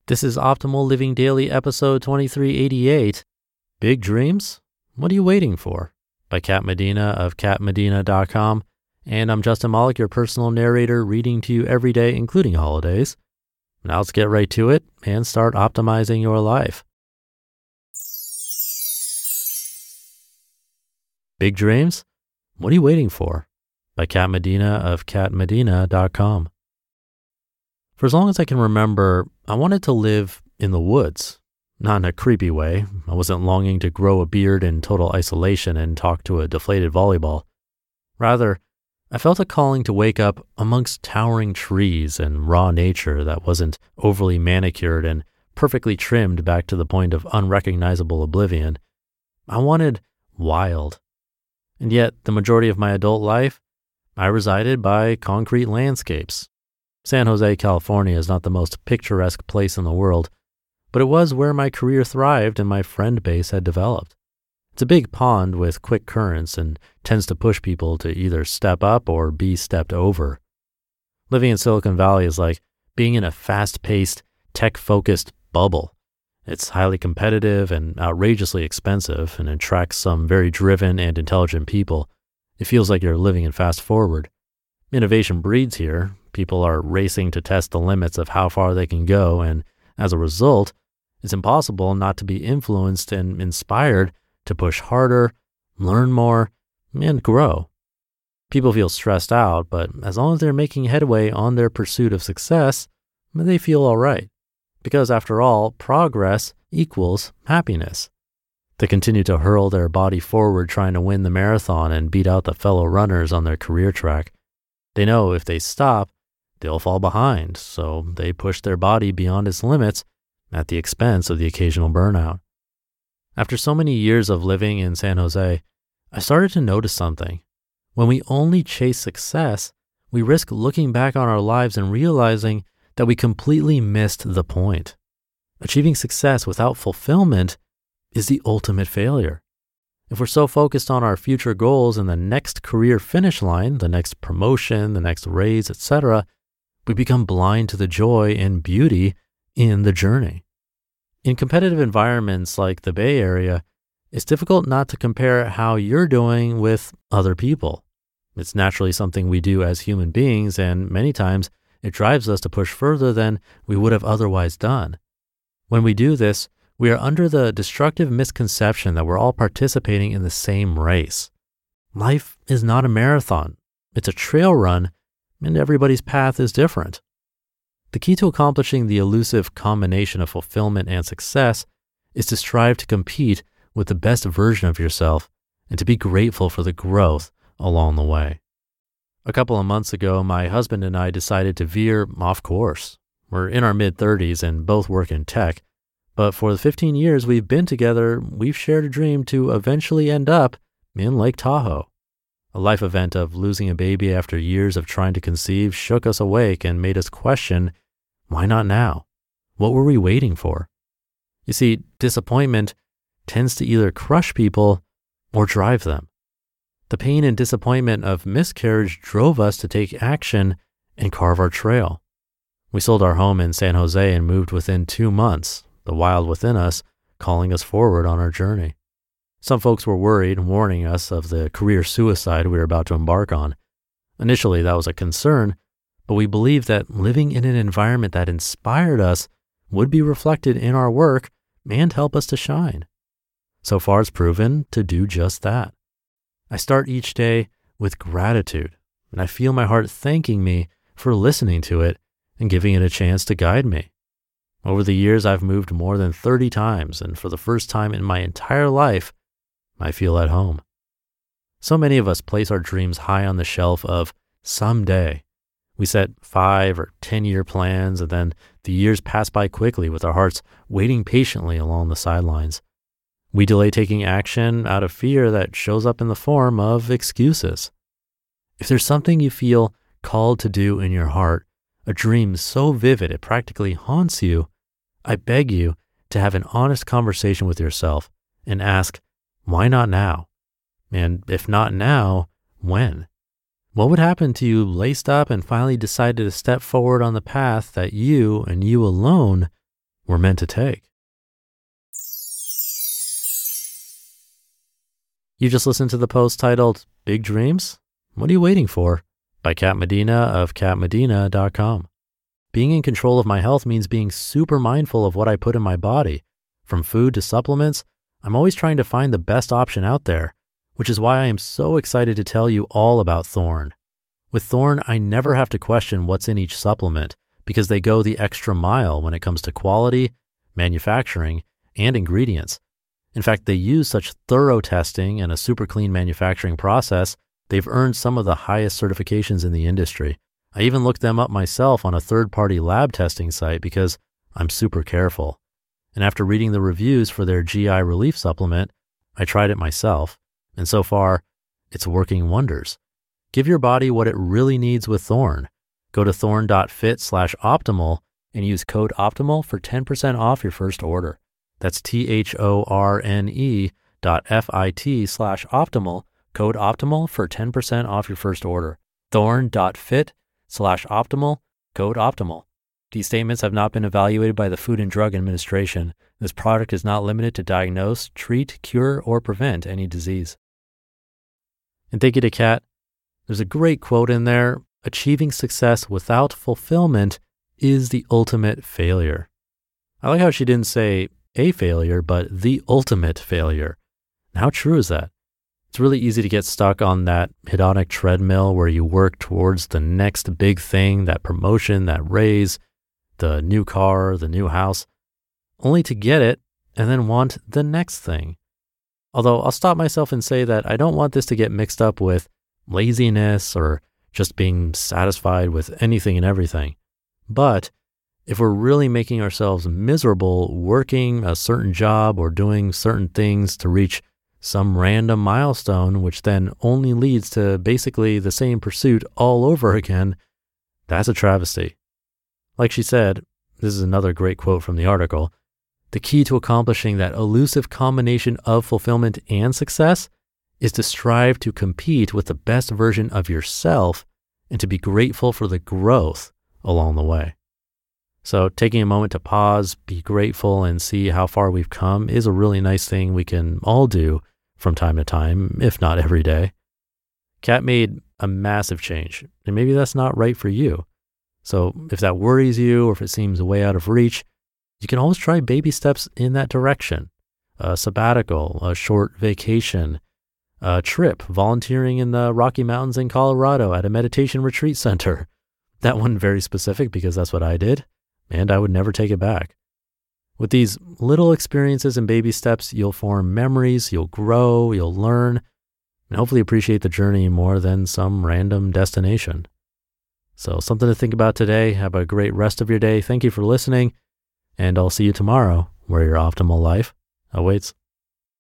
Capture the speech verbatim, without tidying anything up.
This is Optimal Living Daily episode twenty-three eighty-eight. Big Dreams? What are you waiting for? By Kat Medina of kat medina dot com. And I'm Justin Malik, your personal narrator, reading to you every day, including holidays. Now let's get right to it and start optimizing your life. Big Dreams? What are you waiting for? By Kat Medina of kat medina dot com. For as long as I can remember, I wanted to live in the woods. Not in a creepy way. I wasn't longing to grow a beard in total isolation and talk to a deflated volleyball. Rather, I felt a calling to wake up amongst towering trees and raw nature that wasn't overly manicured and perfectly trimmed back to the point of unrecognizable oblivion. I wanted wild. And yet, the majority of my adult life, I resided by concrete landscapes. San Jose, California is not the most picturesque place in the world, but it was where my career thrived and my friend base had developed. It's a big pond with quick currents and tends to push people to either step up or be stepped over. Living in Silicon Valley is like being in a fast-paced, tech-focused bubble. It's highly competitive and outrageously expensive and attracts some very driven and intelligent people. It feels like you're living in fast forward. Innovation breeds here. People are racing to test the limits of how far they can go, and as a result, it's impossible not to be influenced and inspired to push harder, learn more, and grow. People feel stressed out, but as long as they're making headway on their pursuit of success, they feel all right. Because after all, progress equals happiness. They continue to hurl their body forward trying to win the marathon and beat out the fellow runners on their career track. They know if they stop, they'll fall behind, so they push their body beyond its limits at the expense of the occasional burnout. After so many years of living in San Jose, I started to notice something. When we only chase success, we risk looking back on our lives and realizing that we completely missed the point. Achieving success without fulfillment is the ultimate failure. If we're so focused on our future goals and the next career finish line, the next promotion, the next raise, et cetera, we become blind to the joy and beauty in the journey. In competitive environments like the Bay Area, it's difficult not to compare how you're doing with other people. It's naturally something we do as human beings, and many times it drives us to push further than we would have otherwise done. When we do this, we are under the destructive misconception that we're all participating in the same race. Life is not a marathon. It's a trail run, and everybody's path is different. The key to accomplishing the elusive combination of fulfillment and success is to strive to compete with the best version of yourself and to be grateful for the growth along the way. A couple of months ago, my husband and I decided to veer off course. We're in our mid-thirties and both work in tech. But for the fifteen years we've been together, we've shared a dream to eventually end up in Lake Tahoe. A life event of losing a baby after years of trying to conceive shook us awake and made us question, why not now? What were we waiting for? You see, disappointment tends to either crush people or drive them. The pain and disappointment of miscarriage drove us to take action and carve our trail. We sold our home in San Jose and moved within two months. The wild within us calling us forward on our journey. Some folks were worried, warning us of the career suicide we were about to embark on. Initially, that was a concern, but we believed that living in an environment that inspired us would be reflected in our work and help us to shine. So far, it's proven to do just that. I start each day with gratitude, and I feel my heart thanking me for listening to it and giving it a chance to guide me. Over the years, I've moved more than thirty times, and for the first time in my entire life, I feel at home. So many of us place our dreams high on the shelf of someday. We set five or ten-year plans, and then the years pass by quickly with our hearts waiting patiently along the sidelines. We delay taking action out of fear that shows up in the form of excuses. If there's something you feel called to do in your heart, a dream so vivid it practically haunts you, I beg you to have an honest conversation with yourself and ask, why not now? And if not now, when? What would happen to you laced up and finally decided to step forward on the path that you and you alone we're meant to take. You just listened to the post titled, Big Dreams? What are you waiting for? By Kat Medina of kat medina dot com. Being in control of my health means being super mindful of what I put in my body. From food to supplements, I'm always trying to find the best option out there, which is why I am so excited to tell you all about Thorne. With Thorne, I never have to question what's in each supplement because they go the extra mile when it comes to quality, manufacturing, and ingredients. In fact, they use such thorough testing and a super clean manufacturing process, they've earned some of the highest certifications in the industry. I even looked them up myself on a third-party lab testing site because I'm super careful. And after reading the reviews for their G I relief supplement, I tried it myself. And so far, it's working wonders. Give your body what it really needs with Thorne. Go to thorne.fit slash optimal and use code OPTIMAL for ten percent off your first order. That's T-H-O-R-N-E dot F-I-T slash optimal, code OPTIMAL for ten percent off your first order. Thorne.fit slash optimal, code OPTIMAL. These statements have not been evaluated by the Food and Drug Administration. This product is not limited to diagnose, treat, cure, or prevent any disease. And thank you to Kat. There's a great quote in there. Achieving success without fulfillment is the ultimate failure. I like how she didn't say a failure, but the ultimate failure. How true is that? It's really easy to get stuck on that hedonic treadmill where you work towards the next big thing, that promotion, that raise, the new car, the new house, only to get it and then want the next thing. Although I'll stop myself and say that I don't want this to get mixed up with laziness or just being satisfied with anything and everything. But if we're really making ourselves miserable working a certain job or doing certain things to reach some random milestone, which then only leads to basically the same pursuit all over again, that's a travesty. Like she said, this is another great quote from the article, the key to accomplishing that elusive combination of fulfillment and success is to strive to compete with the best version of yourself and to be grateful for the growth along the way. So taking a moment to pause, be grateful, and see how far we've come is a really nice thing we can all do from time to time, if not every day. Kat made a massive change, and maybe that's not right for you. So if that worries you or if it seems way out of reach, you can always try baby steps in that direction. A sabbatical, a short vacation, a trip, volunteering in the Rocky Mountains in Colorado at a meditation retreat center. That one very specific because that's what I did. And I would never take it back. With these little experiences and baby steps, you'll form memories, you'll grow, you'll learn, and hopefully appreciate the journey more than some random destination. So something to think about today. Have a great rest of your day. Thank you for listening, and I'll see you tomorrow where your optimal life awaits.